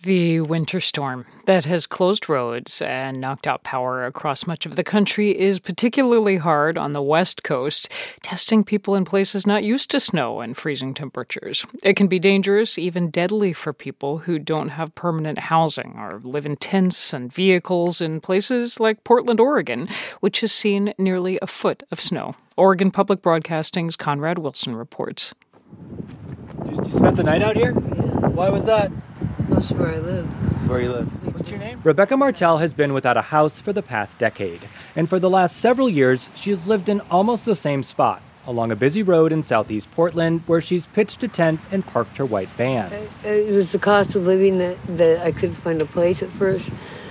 The winter storm that has closed roads and knocked out power across much of the country is particularly hard on the West Coast, testing people in places not used to snow and freezing temperatures. It can be dangerous, even deadly for people who don't have permanent housing or live in tents and vehicles in places like Portland, Oregon, which has seen nearly a foot of snow. Oregon Public Broadcasting's Conrad Wilson reports. You spent the night out here? Yeah. Why was that? That's where I live. That's where you live. What's your name? Rebecca Martel has been without a house for the past decade, and for the last several years, she's lived in almost the same spot, along a busy road in southeast Portland, where she's pitched a tent and parked her white van. It was the cost of living that I couldn't find a place at first.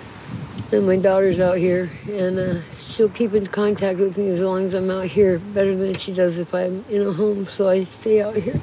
And my daughter's out here, and she'll keep in contact with me as long as I'm out here, better than she does if I'm in a home, so I stay out here.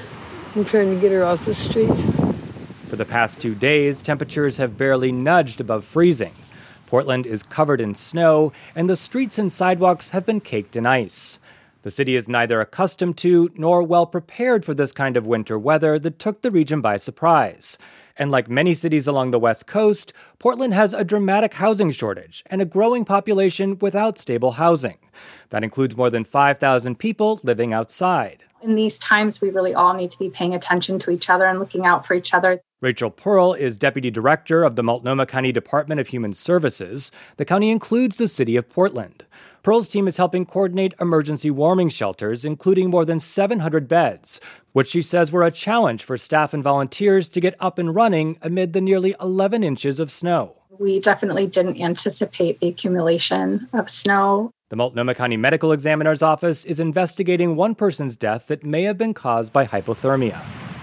I'm trying to get her off the streets. For the past 2 days, temperatures have barely nudged above freezing. Portland is covered in snow, and the streets and sidewalks have been caked in ice. The city is neither accustomed to nor well prepared for this kind of winter weather that took the region by surprise. And like many cities along the West Coast, Portland has a dramatic housing shortage and a growing population without stable housing. That includes more than 5,000 people living outside. In these times, we really all need to be paying attention to each other and looking out for each other. Rachel Pearl is deputy director of the Multnomah County Department of Human Services. The county includes the city of Portland. Pearl's team is helping coordinate emergency warming shelters, including more than 700 beds, which she says were a challenge for staff and volunteers to get up and running amid the nearly 11 inches of snow. We definitely didn't anticipate the accumulation of snow. The Multnomah County Medical Examiner's Office is investigating one person's death that may have been caused by hypothermia.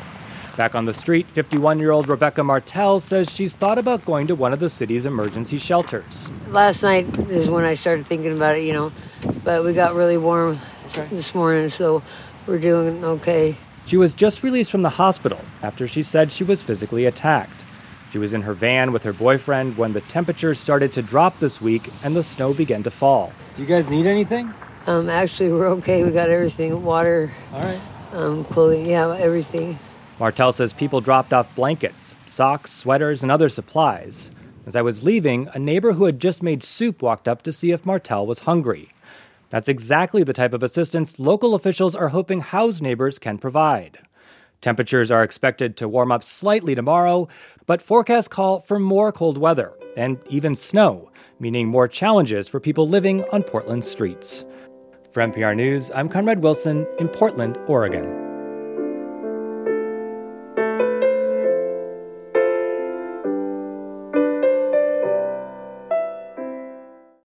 Back on the street, 51-year-old Rebecca Martel says she's thought about going to one of the city's emergency shelters. Last night is when I started thinking about it, but we got really warm this morning, so we're doing okay. She was just released from the hospital after she said she was physically attacked. She was in her van with her boyfriend when the temperatures started to drop this week and the snow began to fall. Do you guys need anything? Actually, we're okay. We got everything, water, all right, clothing, everything. Martel says people dropped off blankets, socks, sweaters, and other supplies. As I was leaving, a neighbor who had just made soup walked up to see if Martel was hungry. That's exactly the type of assistance local officials are hoping housed neighbors can provide. Temperatures are expected to warm up slightly tomorrow, but forecasts call for more cold weather and even snow, meaning more challenges for people living on Portland's streets. For NPR News, I'm Conrad Wilson in Portland, Oregon.